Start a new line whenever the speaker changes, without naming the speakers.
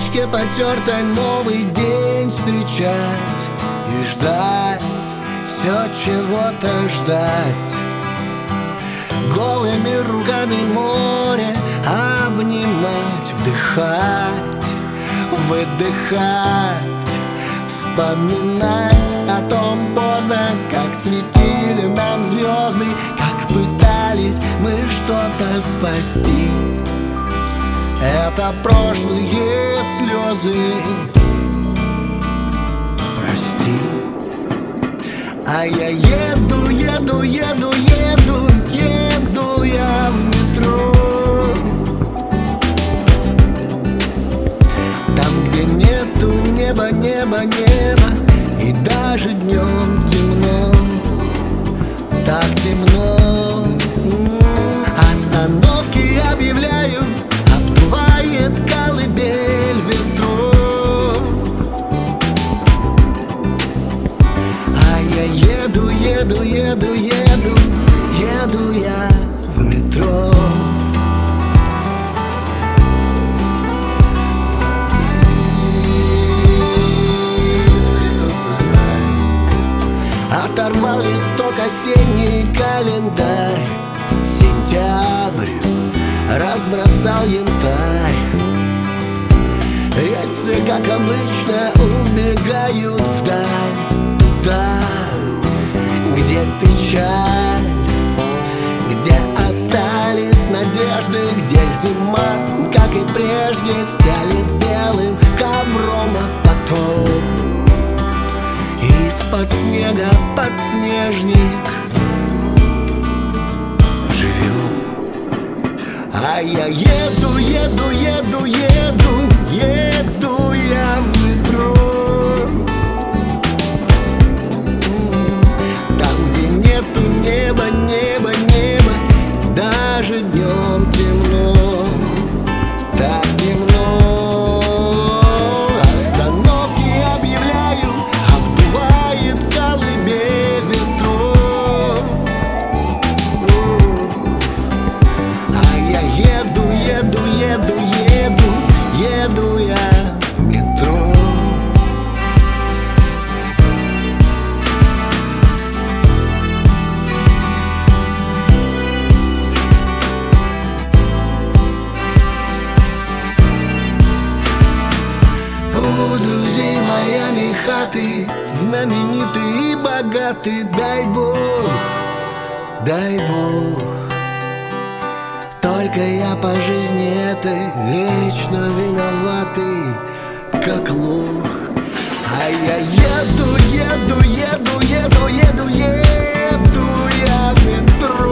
речке потертой новый день встречать и ждать, все чего-то ждать. Голыми руками море обнимать, вдыхать, выдыхать, вспоминать о том поздно, как светили нам звезды, как пытались мы что-то спасти. Это прошлые слезы, прости. А я еду, еду, еду, еду, еду я в метро. Там, где нету неба, неба, неба, и даже днем темно, так темно. Остановки объявляю, обдувает колыбель ветров. А я еду, еду, еду, еду, еду я в метро. Оторвал листок осенний календарь, сентябрь, разбросал янтарь. Рельсы, как обычно, убегают вдаль, туда, где печаль, где остались надежды, где зима, как и прежде, стелит белым ковром, а потом из-под снега подснежник живет. А я еду, еду, еду, еду, еду я в метро. Там, где нету неба, неба, неба, даже днем темно, так темно. Остановки объявляю, обдувает колыбель ветров. А я еду, еду, еду, еду, еду я в метро. У друзей Майами хаты, знаменитый и богатый, дай Бог, дай Бог. Только я по жизни этой вечно виноватый, как лох. А я еду, еду, еду, еду, еду, еду я в метро.